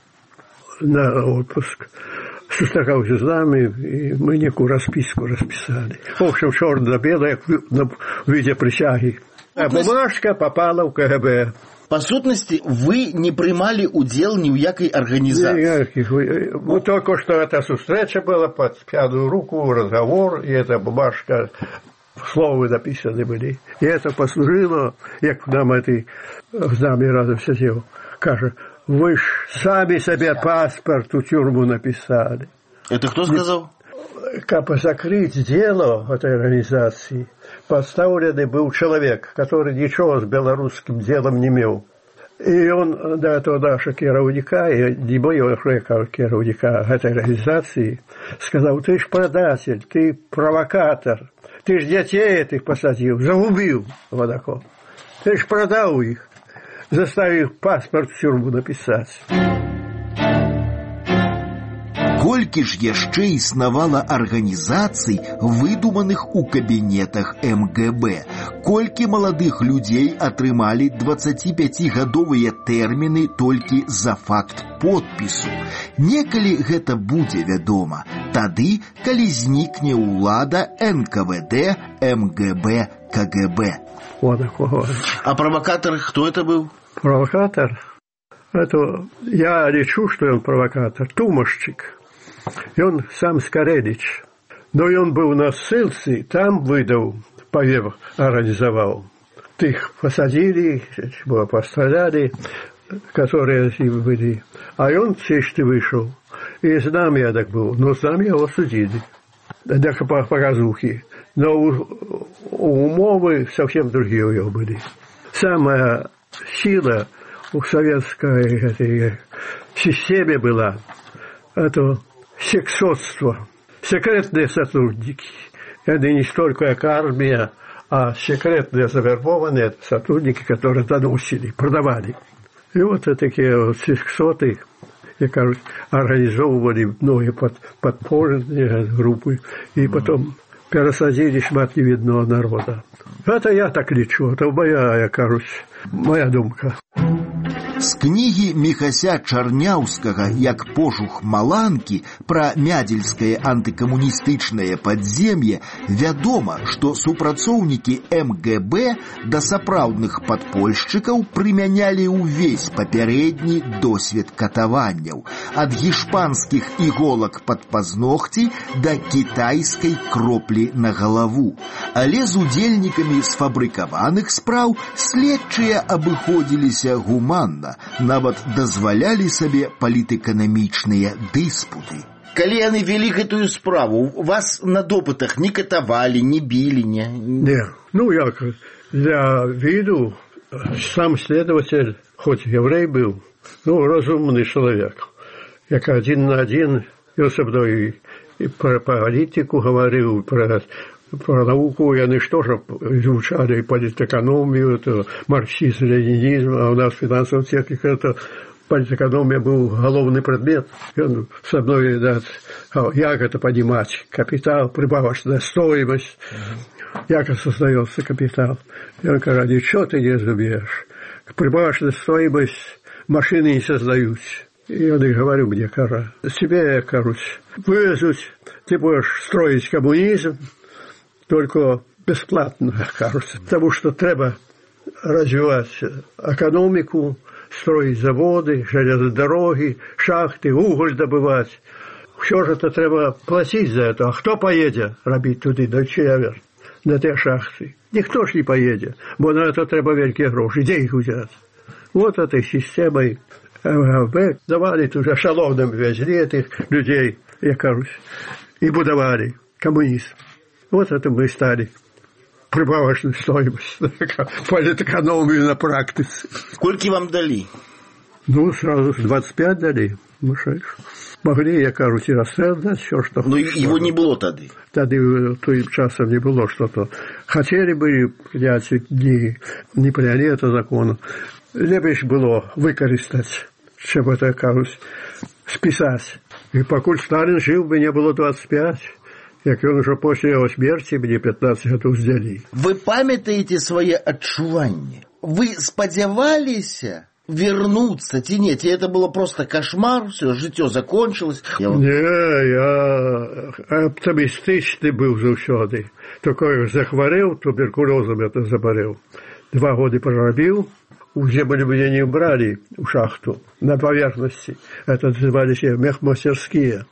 на отпуск, сустракался с нами, и мы некую расписку расписали. В общем, черно-белое в виде присяги. А бумажка попала в КГБ. По сутности, вы не принимали удел ни в якой организации? Ну, только что эта встреча была под пьяную руку, разговор, и эта бумажка, слова написаны были. И это послужило, як нам этой з нами разом сидел, каже, вы ж сами себе паспорт у тюрьму написали. Это кто сказал? Как закрыть дело этой организации, поставленный был человек, который ничего с белорусским делом не имел. И он до этого нашего керовника, и не моего керовника этой организации, сказал, ты ж предатель, ты провокатор, ты ж детей этих посадил, загубил водокол. Ты ж продал их, заставил паспорт в тюрьму написать. Колькі ж яшчэ існавала арганізацый, выдуманых у кабінетах МГБ, колькі маладых людзей атрымалі 25-гадовыя тэрміны толькі за факт подпісу. Некалі гэта будзе вядома, тады, калі знікне ўлада НКВД, МГБ, КГБ. А провокатор кто это был? Провокатор? Это я речу, что он провокатор. Тумашчик. И он сам Скорелич. Но и он был на ссылке, там выдал, повев организовал. Их посадили, постреляли, которые были. А он чисто вышел. И с нами я так был. Но с нами его судили. для показухи. Но умовы совсем другие у него были. Самая сила у советской этой системе была это сексотство. Секретные сотрудники. Это не столько как армия, а секретные завербованные сотрудники, которые доносили, продавали. И вот такие вот сексоты, организовывали многие подпольные группы, и потом пересадили шмат невидного народа. Это я так лечу, это моя думка. З кнігі Міхася Чарняўскага «Як пожух маланкі» пра мядзельскае антыкамуністычнае падзем'е вядома, што супрацоўнікі МГБ да сапраўдных падпольшчыкаў прымянялі ўвесь папярэдні досвед катаванняў, ад гішпанскіх іголак пад пазногці да кітайскай кроплі на галаву. Але з удзельнікамі сфабрыкаваных спраў следчыя абыходзіліся гуманна, нават дазвалялі сабе палітэканамічныя дыспуты. Калі яны вели гэтую справу, вас на допытах не катавалі, не били, не? Не, як для виду сам следователь, хоть еврей был, разумный человек. Як один на один, я со мной и про политику говорил, про науку яны что же изучали политэкономию, это марксизм, ленинизм, а у нас финансовая техника, это политэкономия был головный предмет. И он со мной, как это понимать, капитал, прибавочная стоимость, как создается капитал. Я говорю, ничего ты не разумеешь. Прибавочная стоимость машины не создаются. И я говорю мне, тебе, вывезут, ты будешь строить коммунизм, только бесплатно, кажется. Потому что треба развивать экономику, строить заводы, железные дороги, шахты, уголь добывать. Все же это треба платить за это. А кто поедет робить туди, на север, на те шахты? Никто ж не поедет, бо на это треба великие гроши. Где их взять? Вот этой системой МГБ давали уже шаловным везли этих людей, я кажусь, и будовали коммунизм. Вот это мы стали. Прибавочную стоимость. Политэкономию на практике. Сколько вам дали? Сразу 25 дали. Могли, я кажусь, и расстрелять все, что... Но его не было тогда. Тогда той часом не было что-то. Хотели бы принять, не приняли это закон. Лепше было выкористать, чем это, кажусь, списать. И покуль Сталин жил, бы не было 25. Як он уже после его смерти мне 15 годов сдали. Вы памятаете свои адчуванні? Вы спадзяваліся вернуться ці не? Ці это было просто кошмар, все, жыццё закончилось? Не, я оптимистичный был заўсёды. Только захворел, туберкулезом это заболел. 2 года проробил, у земли меня не брали в шахту на поверхности. Это назывались мехмастерские.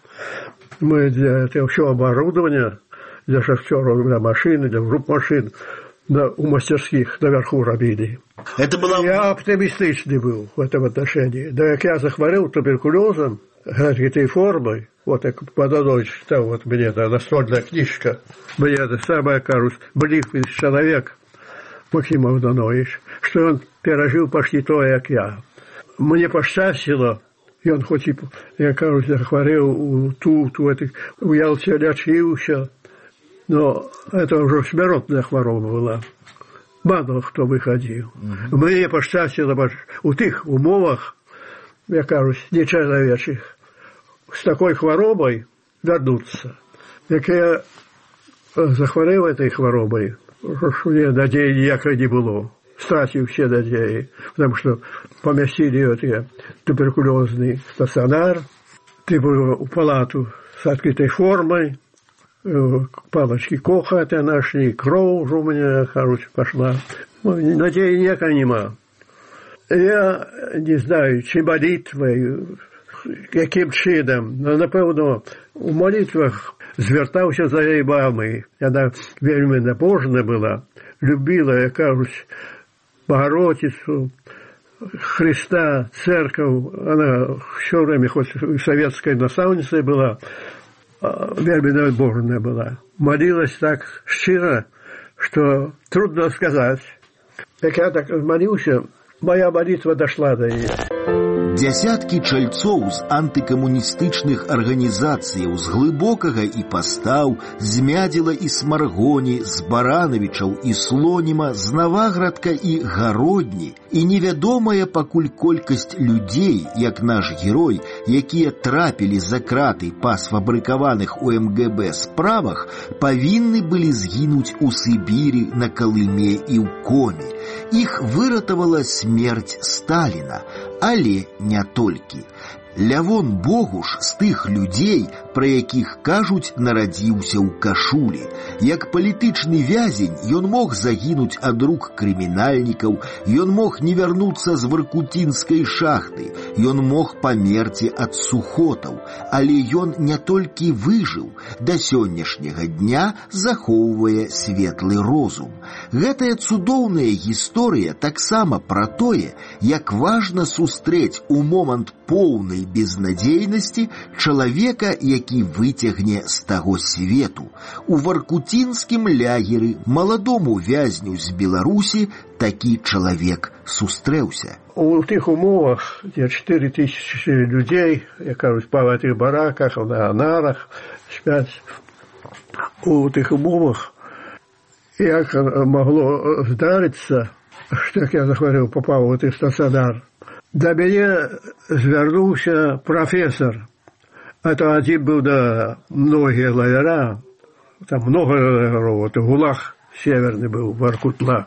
Мы для этого все оборудование, для шахтеров, для машин, для групп машин у мастерских наверху робили. Это было... Я оптимистичный был в этом отношении. Да как я захворел туберкулезом, этой формой, вот как Подонович читал, вот мне это настольная книжка, мне это самое, кажется, близкий человек, Максим Подонович, что он пережил почти то, как я. Мне посчастило. И он хоть и, я кажется, захворел у Ялте лечился, но это уже смертная хвороба была. Мало кто выходил. Мне посчастило у тих умовах, я кажется, нечеловечих, с такой хворобой вернуться. Як я захворел этой хворобой, мне надеи ніякої не было. Стратил все надеи, потому что поместили эти туберкулезный стационар, в палату с открытой формой, палочки Коха это нашли, кровь у меня, пошла. Надеи никакой нема. Я не знаю, чи молитвой, каким чином, но, напевно, у молитвах звертався за її мамою. Вона вельми набожна була, любила, я кажусь, Богородицу, Христа, церковь. Она все время, хоть советской наставницей была, вельми набожная была. Молилась так щиро, что трудно сказать. Как я так молился, моя молитва дошла до нее. Дзясяткі чальцоў з антыкамуністычных арганізацыяў з Глыбокага і Пастаў, з Мядзела і Смаргоні, з Баранавічаў і Слоніма, з Наваградка і Гародні, і невядомая пакуль колькасць людзей, як наш герой, якія трапілі за краты па сфабрыкаваных у МГБ справах, павінны былі згінуць у Сібіры, на Калыме і ў Коме. Іх выратавала смерць Сталіна, але не толькі. Лявон Богуш з тых людзей, пра якіх кажуць, нарадзіўся ў кашулі. Як палітычны вязень ён мог загінуць ад рук крымінальнікаў, ён мог не вярнуцца з варкутінскай шахты, ён мог памерці ад сухотаў, але ён не толькі выжыў, да сённяшняга дня захоўвае светлы розум. Гэтая цудоўная гісторыя таксама пра тое, як важна сустрэць у момант поўнай безнадзейнасці чалавека, які выцягне з таго свету. У варкутінскім лягеры маладому вязню з Беларусі такі чалавек сустрэўся. У тых умовах, дзе 4000 людзей, як кажуць, па гэтых бараках, на нарах спяць, у тых умовах, як магло здарыцца, што, як я захварэў, попаў у тых стацыянар. Да мяне звярнуўся прафесор. Это адзін быў да многія лагера, там много лагеров, это ГУЛАГ северный был, Воркутла.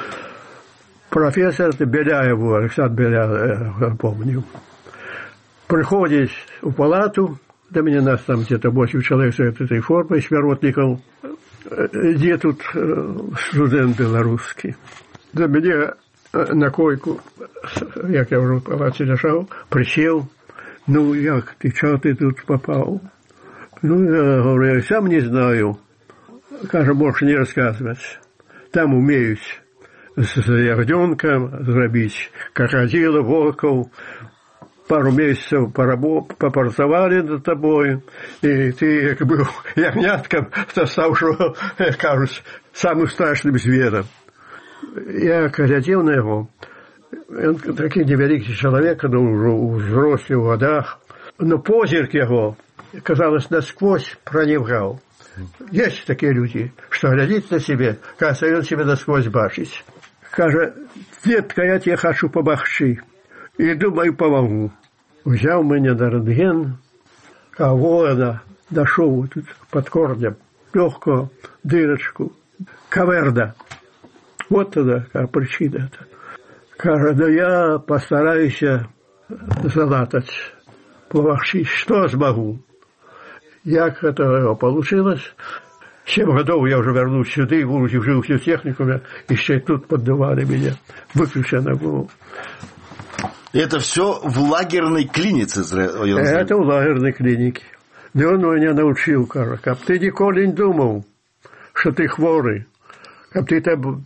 Профессор Беляев, Александр Беляев, помню. Приходит в палату, до меня нас там где-то 8 человек с этой формой, смиротников, где тут студент белорусский. До меня на койку, як я уже в палате лежал, присел. Ну, як ты, чего ты тут попал? Ну, я говорю, я сам не знаю. Кажу, можешь не рассказывать. Там умеют с ягненком зробить крокодила, волков. Пару месяцев попрацевали над тобой, и ты, как был ягнятком, то стал, что, кажуть, самым страшным зверем. Я глядел на его. Он такий невеликий человек, но уже у взрослых годах. Но позирк его, казалось, насквозь проникал. Есть такие люди, что глядит на себе, кажется, он себя насквозь бачить. Каже, детка, я тебе хочу помогчи. И думаю, помогу. Взял меня на рентген, а воина дошел тут под корнем, легкую дырочку, каверда. Вот тогда причина-то. Каже, да я постараюсь залатать, помогчи, что смогу. Як это получилось? 7 годов я уже вернулся сюда, и жил в техникуме, еще и тут поддавали меня. Выключено было. Это все в лагерной клинике? Это в лагерной клинике. Да он меня научил, каже, как ты никогда не думал, что ты хворый, как ты там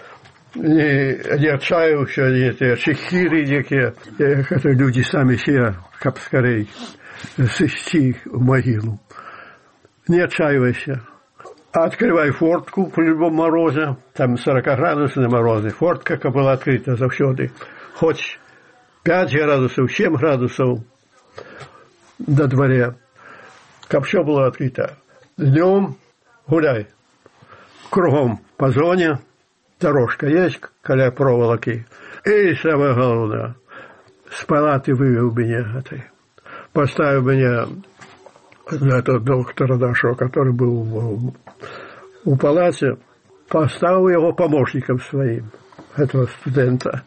не отчаялся, эти чехири, это люди сами себя, как скорее, свести в могилу. Не отчаивайся. Открывай фортку при любом морозе, там 40-градусные морозы. Фортка была открыта завсёды. Хоть 5 градусов, 7 градусов на дворе. Как все было открыто. Днем гуляй. Кругом по зоне. Дорожка есть, коля проволоки. И самое главное, с палаты вывел меня этой. Поставил меня этого доктора нашего, который был в палате, поставил его помощником своим, этого студента.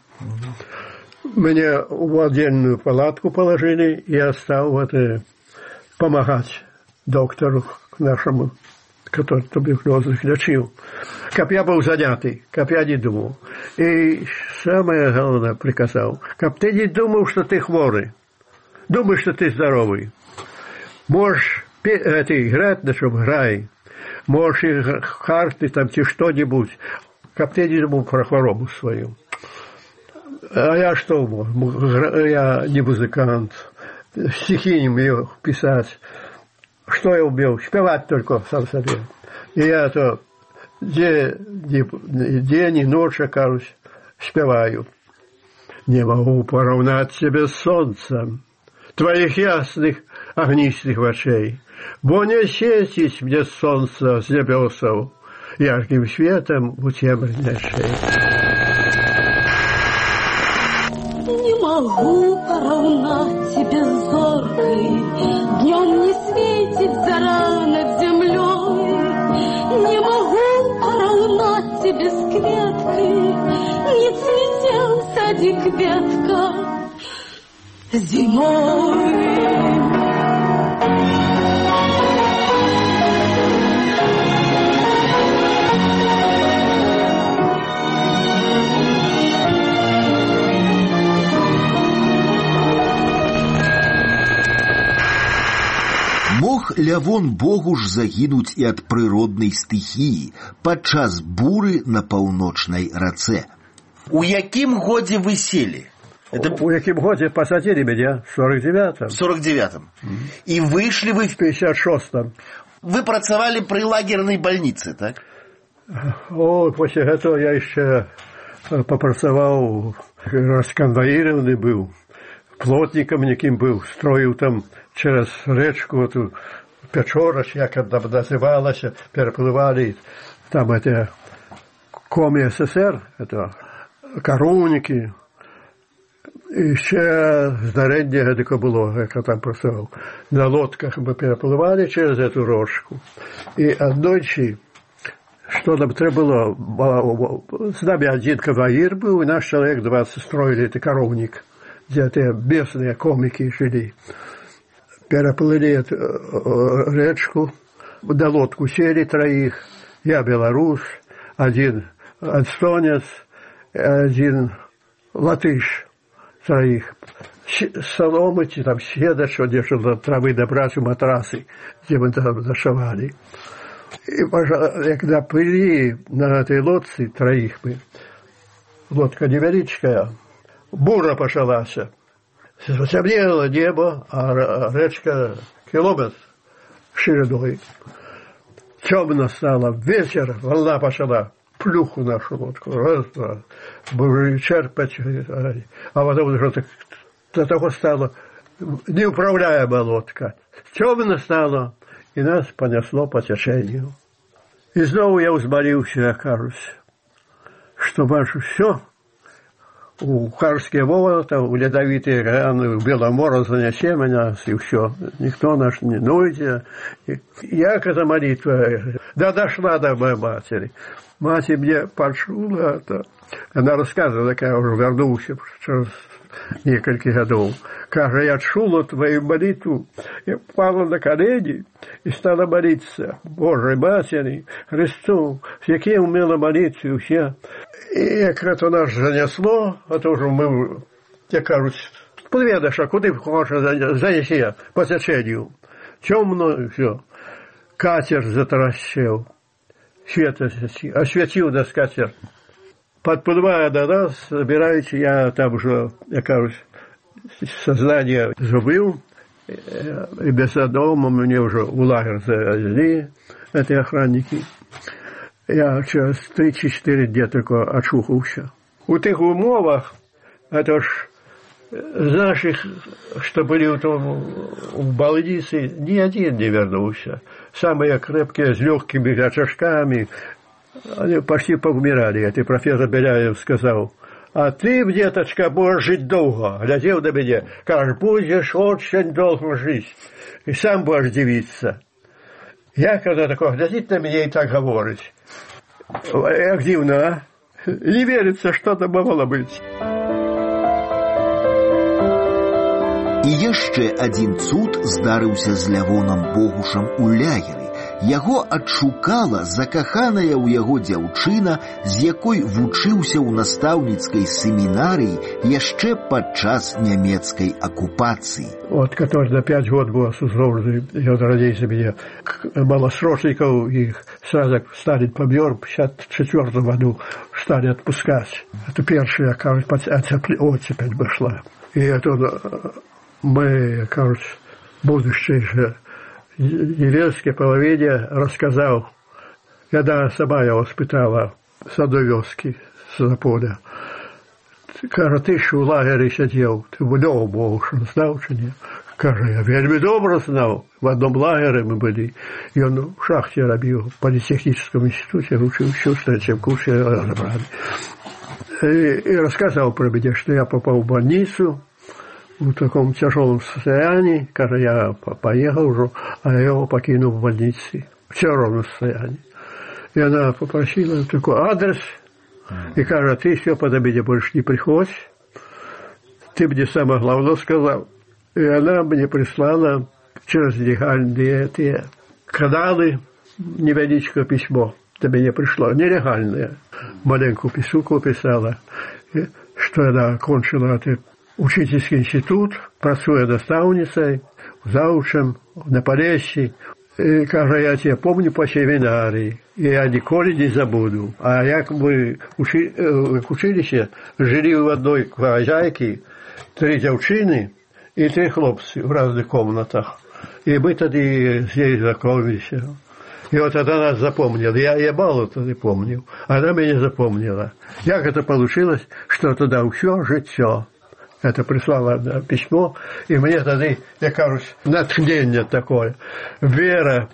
Меня в отдельную палатку положили, и я стал помогать доктору нашему, который туберкулез лечил. Как я был занятый, как я не думал. И самое главное приказал, как ты не думал, что ты хворый, думаешь, что ты здоровый. Можешь играть, на чем играй. Можешь играть карты там, чи что-нибудь. Как ты не думал про хворобу свою. А я что мог? Я не музыкант. Стихи не умею писать. Что что я умел? Спевать только сам себе. И я то день и ночь, кажусь, спеваю. Не могу поравнать себе с солнцем твоих ясных огнистых очей, бо не светить мне солнце с небесов ярким светом у темной шеи. Не могу поравнать тебе с зоркой, днем не светит зара над землей. Не могу поравнать тебе с кветкой, не цветел садик ветка зимой. Мог Лявон Богуш загінуць і ад прыроднай стыхіі падчас буры на паўночнай рацэ. У якім годзе вы селі? У якім годзе посадили меня? В 49-м. В 49-м. И вышли вы в 56-м. Вы працавали при лагерной больнице, так? О, после этого я еще попрацаваў, расконвоированный был, плотником неким был, строил там через речку, эту Печорач, як она называлась, переплывали там это Коми СССР, это коровники. І ще знаряддя таке було, як я там працював. На лодках ми перепливали через цю річку. І одночі, що нам треба було, з нами один конвоїр був, і наш чоловік 20 строили цей коровник, де ті місцеві комики жили. Переплыли речку, на лодку сели троих, я белорус, один эстонец, один латыш. Троих. Соломы, там седа, что держали травы добрать, матрасы, где мы там зашивали. И когда плыли на этой лодце, троих мы, лодка невеличкая, бура пошалась. Темнело небо, а речка километр шириной. Темно стало, вечер, волна пошла. Плюху нашу лодку, раз, два, будем черпать, а потом уже до того стало неуправляемая лодка. Темно стало, и нас понесло по течению. И снова я взмолился, кажется, что больше все, у Карские ворота, у ледовитые граны, у Беломора занесе меня, и все. Никто наш не нойдет. Я к этой молитве, да дошла до моей матери. Мать мне почула это. Она рассказывала, как я уже вернулся через несколько годов. Как я чула твою молитву, я пала на колени и стала молиться Божьей Матери, Христу, с яким умела молиться и все. И как это нас занесло, это уже мы, я кажется, подведешь, а куда хочешь занеси по течению. Темно и все. Катер затаращил. Свет осветил на скатерть. Подплывая до нас, собираете, я там уже, я кажется, сознание забыл, и без дома мне уже в лагерь завезли, эти охранники. Я через 3-4 дня только очухался. У тех умовах, это ж з наших, что были в больнице, ни один не вернулся. Самые крепкие, с легкими очажками, они почти повмирали. Это профессор Беляев сказал: а ты, деточка, можешь жить долго. Глядел на меня, как будешь очень долго жить. И сам будешь дивиться. Я, когда такой глядит на меня и так говорит, як дивно, а? Не верится, что это могло быть. І яшчэ адзін цуд здарыўся з Лявонам Богушам у лагеры. Яго адшукала закаханая ў яго дзяўчына, з якой вучыўся ў настаўніцкай семінарыі яшчэ падчас нямецкай акупацыі. Вот, который на 5 год был осужден, и он родился меня, малосрочников, их сразу Сталин помер, в 1954 году стали отпускать. Это первая, кажется, оцепень пошла. И это мы, кажется, будущее же деревенской половине рассказал, когда сама его спитала с одной вёски, с поля. Каже, ты ж у лагері сидів, ти в нього був, що знав чи ні? Каже, я вельми добре знав. В одном лагере мы были. И он в шахте робил, в политехническом институте, учился в третьем курсе. И рассказал про меня, что я попал в больницу в таком тяжелом состоянии. Каже, я поехал уже, а я его покинул в больнице в тяжелом состоянии. И она попросила такой адрес. И каже, ты все подо меня больше не приходь. Ты мне самое главное сказал. И она мне прислала через легальные эти каналы невеличкое письмо. До меня пришло нелегальное. Маленькую писульку писала, что она окончила этот учительский институт, працуя наставницей, заучем на Полесье. И, каже, я тебя помню по семинарии, и я николи не забуду. А як мы в училище жили в одной хозяйке, 3 девчины и 3 хлопцы в разных комнатах. И мы тогда здесь знакомились. И вот она нас запомнила. Я мало тогда помнил. Она меня запомнила. Як это получилось, что тогда все життя. Это прислала письмо, и мне тогда, я кажусь, натхнение такое. Вера,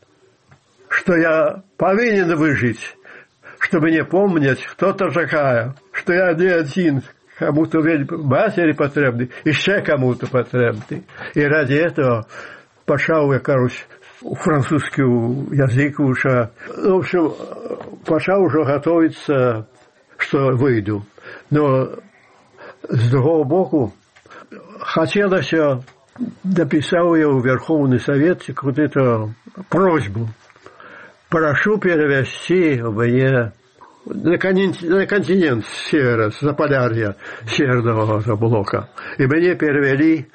что я повинен выжить, чтобы не помнить, кто-то такая, что я не один, кому-то матери потребный, еще кому-то потребный. И ради этого пошел, я кажусь, французский язык уже. В общем, пошел уже готовиться, что выйду. Но с другого боку, хотелось, написал я в Верховный Совет какую-то просьбу. Прошу перевести мне на континент севера, с Заполярья, Северного блока. И мне перевели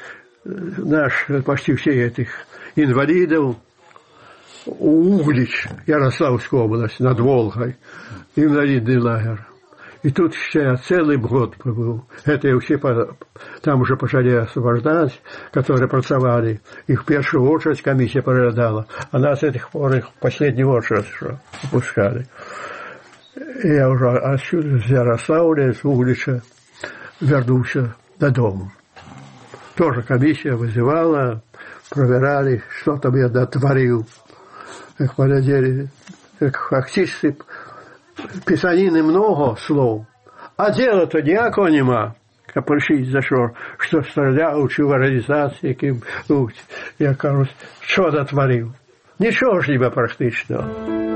почти всех этих инвалидов в Углич, Ярославскую область, над Волгой, инвалидный лагерь. И тут я целый год побыл. Это и все там уже пошли освобождать, которые pracoвали. Их в первую очередь комиссия порядала, а нас с этих пор их в последнюю очередь выпускали. И я уже отсюда, с Ярославля, с Углича, вернулся додому. Тоже комиссия вызывала, проверяли, что там я дотворил. Как полетели, как артисты, писанины много слов, а дела-то ніякого нема. Прийшли за що стріляв, чи в організації, я кажу, що дотворив? Нічого ж ніби практично.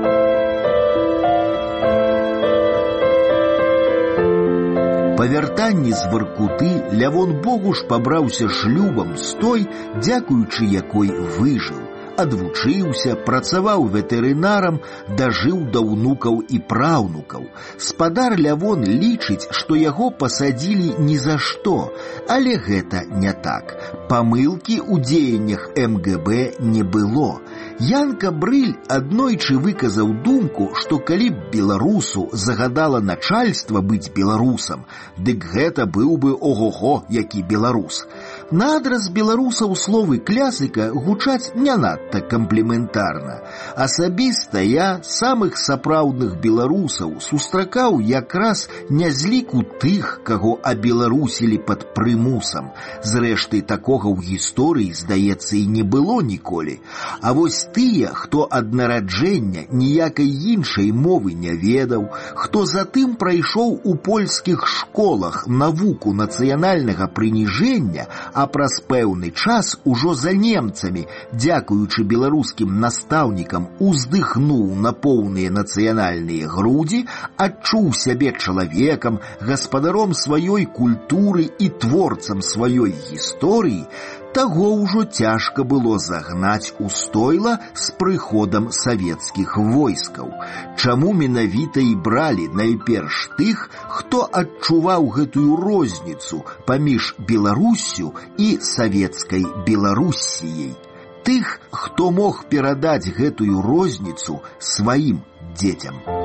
Па вяртанні з Воркуты Лявон Богуш пабраўся шлюбам з той, дзякуючы якой выжыў. Адвучыўся, працаваў ветэрынарам, дажыў да ўнукаў і праўнукаў. Спадар Лявон лічыць, што яго пасадзілі ні за што, але гэта не так. Памылкі ў дзеяннях МГБ не было. Янка Брыль аднойчы выказаў думку, што калі б беларусу загадала начальства быць беларусам, дык гэта быў бы ого-го, які беларус. Наадразь беларусаў словы клясыка гучаць не надта камплементарна. Асабіста я самых сапраўдных беларусаў сустракаў якраз не з ліку тых, каго абеларусілі пад прымусам. Зрэшты, такога ў гісторыі, здаецца, і не было ніколі. А вось тыя, хто ад нараджэння ніякай іншай мовы не ведаў, хто затым прайшоў у польскіх школах навуку нацыянальнага прыніжэння, а праз пэўны час ужо за немцамі, дзякуючы беларускім настаўнікам, уздыхнуў на поўныя нацыянальныя грудзі, адчуў сябе чалавекам, гаспадаром сваёй культуры і творцам сваёй гісторыі, таго ўжо цяжка было загнаць у стойла з прыходам савецкіх войскаў. Чаму менавіта і бралі найперш тых, хто адчуваў гэтую розніцу паміж Беларуссю і савецкай Беларуссіяй? Тых, хто мог перадаць гэтую розніцу сваім дзецям.